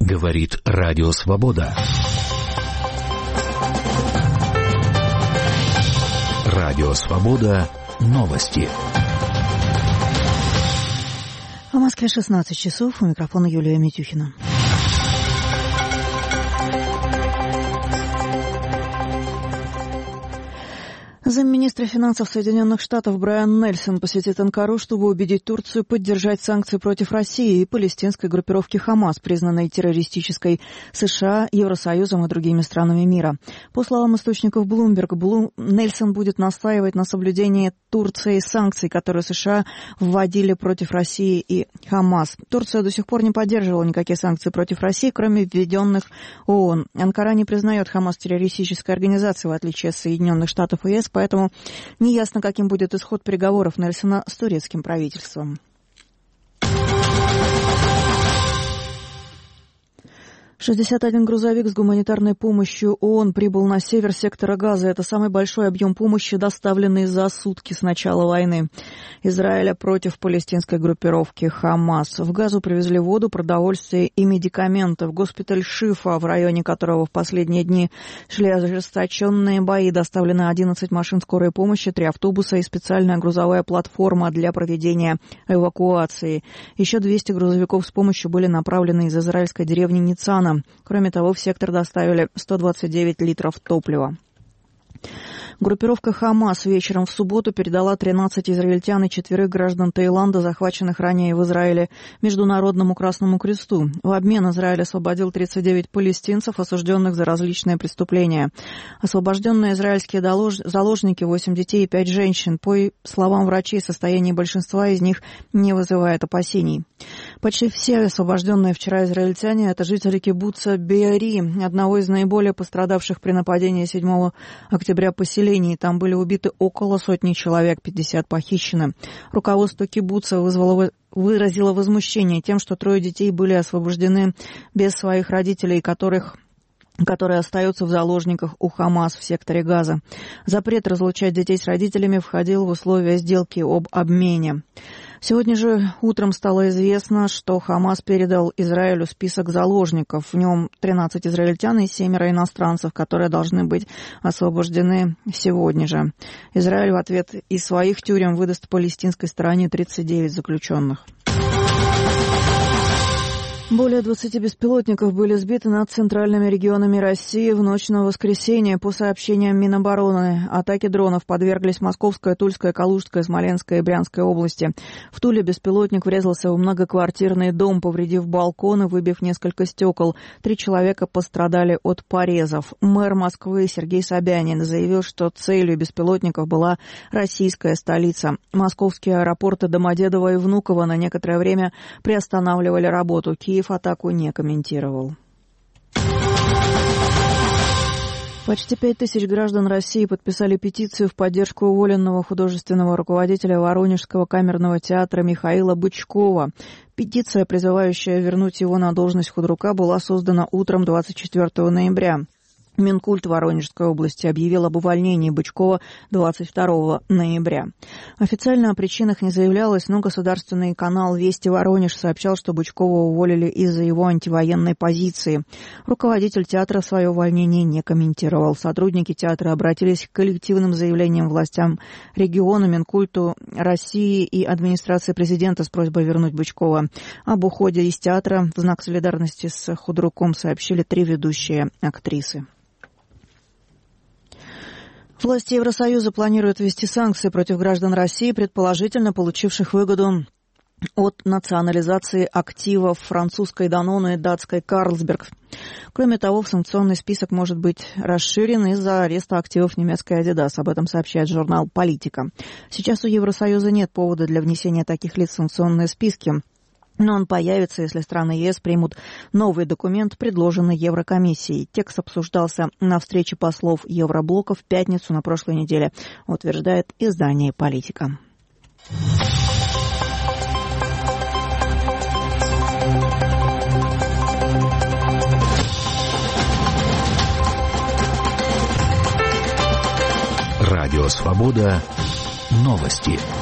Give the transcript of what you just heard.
Говорит Радио Свобода. Радио Свобода. Новости. В Москве 16 часов. У микрофона Юлия Митюхина. Замминистра финансов Соединенных Штатов Брайан Нельсон посетит Анкару, чтобы убедить Турцию поддержать санкции против России и палестинской группировки «Хамас», признанной террористической США, Евросоюзом и другими странами мира. По словам источников Bloomberg, Нельсон будет настаивать на соблюдении Турцией санкций, которые США вводили против России и «Хамас». Турция до сих пор не поддерживала никакие санкции против России, кроме введенных ООН. Анкара не признает «Хамас» террористической организацией, в отличие от Соединенных Штатов и ЕС, поэтому неясно, каким будет исход переговоров Нельсона с турецким правительством. 61 грузовик с гуманитарной помощью ООН прибыл на север сектора Газа. Это самый большой объем помощи, доставленный за сутки с начала войны Израиля против палестинской группировки «Хамас». В Газу привезли воду, продовольствие и медикаменты. В госпиталь Шифа, в районе которого в последние дни шли ожесточенные бои, доставлено 11 машин скорой помощи, 3 автобуса и специальная грузовая платформа для проведения эвакуации. Еще 200 грузовиков с помощью были направлены из израильской деревни Ницана. Кроме того, в сектор доставили 129 литров топлива. Группировка «Хамас» вечером в субботу передала 13 израильтян и 4 граждан Таиланда, захваченных ранее в Израиле, Международному Красному Кресту. В обмен Израиль освободил 39 палестинцев, осужденных за различные преступления. Освобожденные израильские заложники, 8 детей и 5 женщин. По словам врачей, состояние большинства из них не вызывает опасений. Почти все освобожденные вчера израильтяне – это жители кибуца Беари, одного из наиболее пострадавших при нападении 7 октября поселений. Там были убиты около сотни человек, 50 похищены. Руководство кибуца выразило возмущение тем, что 3 детей были освобождены без своих родителей, которые остаются в заложниках у «Хамас» в секторе Газа. Запрет разлучать детей с родителями входил в условия сделки об обмене. Сегодня же утром стало известно, что «Хамас» передал Израилю список заложников. В нем 13 израильтян и 7 иностранцев, которые должны быть освобождены сегодня же. Израиль в ответ из своих тюрем выдаст палестинской стороне 39 заключенных. Более 20 беспилотников были сбиты над центральными регионами России в ночь на воскресенье. По сообщениям Минобороны, атаке дронов подверглись Московская, Тульская, Калужская, Смоленская и Брянская области. В Туле беспилотник врезался в многоквартирный дом, повредив балкон и выбив несколько стекол. 3 человека пострадали от порезов. Мэр Москвы Сергей Собянин заявил, что целью беспилотников была российская столица. Московские аэропорты Домодедово и Внуково на некоторое время приостанавливали работу. Киев атаку не комментировал. Почти 5000 граждан России подписали петицию в поддержку уволенного художественного руководителя Воронежского камерного театра Михаила Бычкова. Петиция, призывающая вернуть его на должность худрука, была создана утром 24 ноября. Минкульт Воронежской области объявил об увольнении Бычкова 22 ноября. Официально о причинах не заявлялось, но государственный канал «Вести Воронеж» сообщал, что Бычкова уволили из-за его антивоенной позиции. Руководитель театра свое увольнение не комментировал. Сотрудники театра обратились к коллективным заявлениям властям региона, Минкульту России и администрации президента с просьбой вернуть Бычкова. Об уходе из театра в знак солидарности с худруком сообщили 3 ведущие актрисы. Власти Евросоюза планируют ввести санкции против граждан России, предположительно получивших выгоду от национализации активов французской Данона и датской Карлсберг. Кроме того, санкционный список может быть расширен из-за ареста активов немецкой Adidas. Об этом сообщает журнал «Политика». Сейчас у Евросоюза нет повода для внесения таких лиц в санкционные списки. Но он появится, если страны ЕС примут новый документ, предложенный Еврокомиссией. Текст обсуждался на встрече послов Евроблока в пятницу на прошлой неделе, утверждает издание «Политика». Радио «Свобода». Новости.